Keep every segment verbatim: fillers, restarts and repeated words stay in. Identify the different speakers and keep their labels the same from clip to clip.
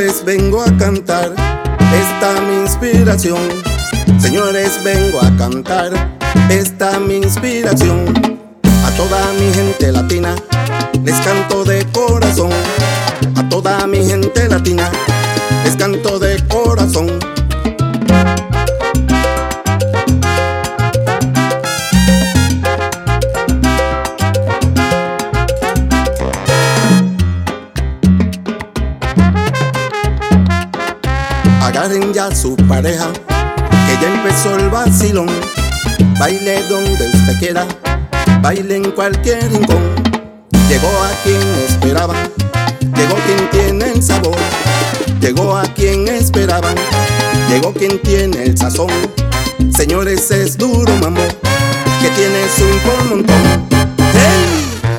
Speaker 1: Señores, vengo a cantar, esta mi inspiración. Señores, vengo a cantar, esta mi inspiración. A toda mi gente latina les canto de corazón. A toda mi gente latina les canto de corazón. Agarren ya su pareja, que ya empezó el vacilón. Baile donde usted quiera, baile en cualquier rincón. Llegó a quien esperaban, llegó quien tiene el sabor. Llegó a quien esperaban, llegó quien tiene el sazón. Señores, es Duro Mambo, que tiene su por montón. ¡Hey!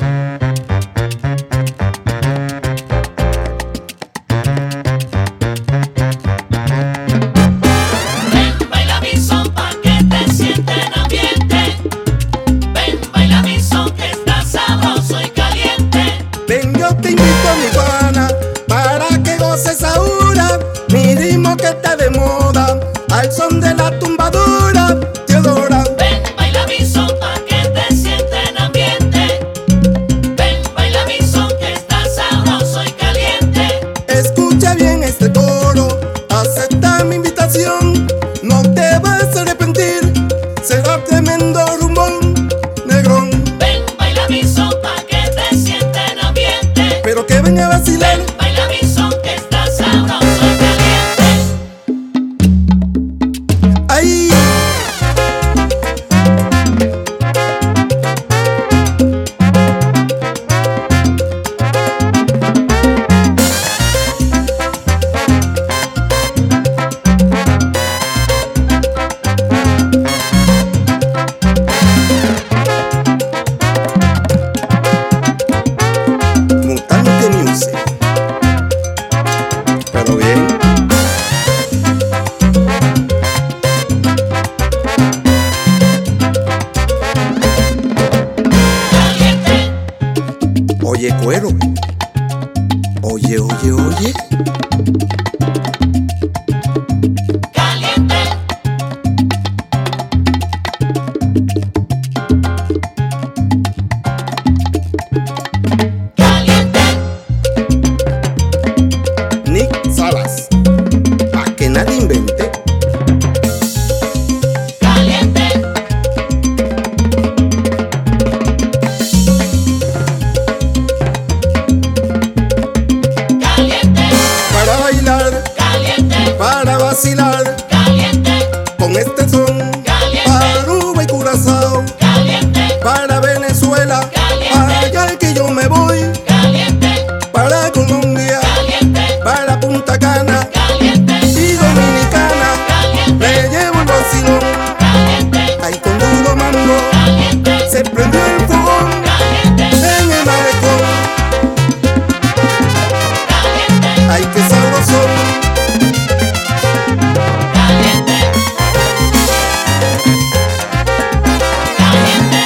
Speaker 1: Te invito a mi pana para que goces ahora mi ritmo que está de moda, al son de la tumbadura, Teodora.
Speaker 2: Ven, baila mi son pa' que te sienta en ambiente. Ven, baila mi son que está sabroso y caliente.
Speaker 1: Escucha bien este coro, acepta mi invitación, no te vas a arrepentir, será tremendo rumbón, negrón.
Speaker 2: Ven, baila mi son pa' que te sienta en ambiente.
Speaker 1: Pero que venga a vacilar.
Speaker 2: Ven, baila mi son que está sabroso y caliente.
Speaker 1: ¡Ay! Mutante Music. Pero bien.
Speaker 2: Caliente,
Speaker 1: Oye, cuero. Oye, oye, oye.
Speaker 2: caliente. Caliente,
Speaker 1: Nick Salas. Pa' que nadie invente.
Speaker 2: caliente. Caliente,
Speaker 1: Para bailar,
Speaker 2: caliente,
Speaker 1: para vacilar.
Speaker 2: caliente,
Speaker 1: Con este son.
Speaker 2: Caliente.
Speaker 1: Para Aruba y Curazao.
Speaker 2: caliente,
Speaker 1: Para Venezuela.
Speaker 2: Caliente.
Speaker 1: Para allá que yo me voy.
Speaker 2: caliente,
Speaker 1: Para Colombia.
Speaker 2: caliente,
Speaker 1: Para Punta Cana.
Speaker 2: caliente,
Speaker 1: Y Dominicana.
Speaker 2: caliente,
Speaker 1: Me llevo el vacilón.
Speaker 2: caliente,
Speaker 1: Ahí con Duro Mambo.
Speaker 2: caliente,
Speaker 1: Se prendió el fogón.
Speaker 2: caliente,
Speaker 1: En el malecón.
Speaker 2: caliente,
Speaker 1: Ay, qué sabroso.
Speaker 2: caliente, caliente,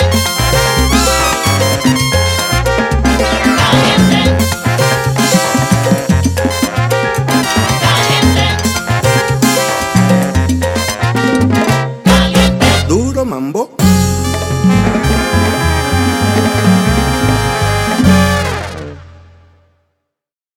Speaker 2: caliente, caliente.
Speaker 1: Duro Mambo.